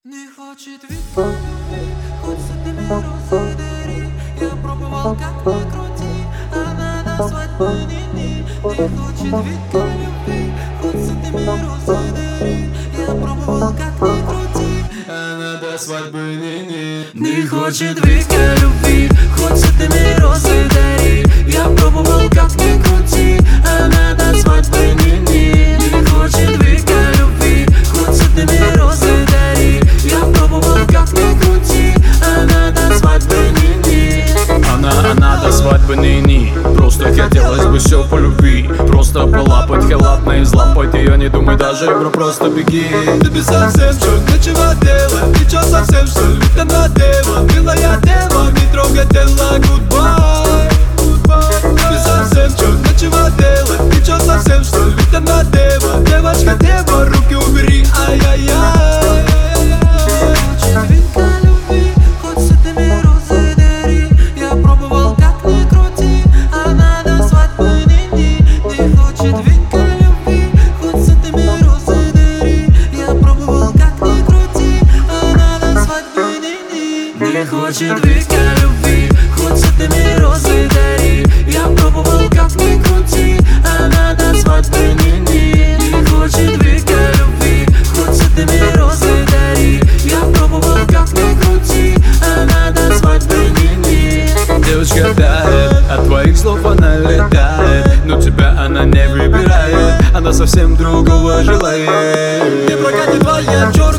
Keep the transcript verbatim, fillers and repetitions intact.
Не хочет Вика любви, хоть с этими розы дари. Я пробовал как ни крути, она до свадьбы ни-ни. Не хочет Вика любви, хоть с этими розы дари. Я пробовал как ни крути, она до свадьбы ни-ни. Не хочет Вика любви, хоть с этими розы дари. Я пробовал как ни крути, она до свадьбы ни-ни. Не хочет Вика любви, хоть с этими розы дари. Я пробовал как ни крути, она до свадьбы ни-ни. Она, она до свадьбы ни-ни. Просто хотелось бы все по любви. Просто полапать халатно и взлапать ее. Не думай даже, бро, просто беги. Ты без совсем что, нечего делать. Ты чё совсем что ли, ты на дева. Милая дева, не трогай тело, goodbye. Ты без совсем что, нечего делать. Ты чё совсем что ли, ты на дева. Девочка, дева, руки убери, ай-яй-яй. Вика любви, хоть с этими розы дари. Я пробовал как ни крути, она до свадьбы ни-ни. Не хочет Вика любви, хоть с этими розы дари. Я пробовал как ни крути, она до свадьбы ни-ни. Не хочет Вика любви, хоть с этими розы дари. Я пробовал как ни крути, она до свадьбы ни-ни. Не хочет Вика любви, хоть с этими розы дари. Я пробовал как ни крути, она до свадьбы ни-ни. Девочка тает, от твоих слов она летает. Но тебя она не выбирает, она совсем другого желает. Не прокатит твоя чёрная.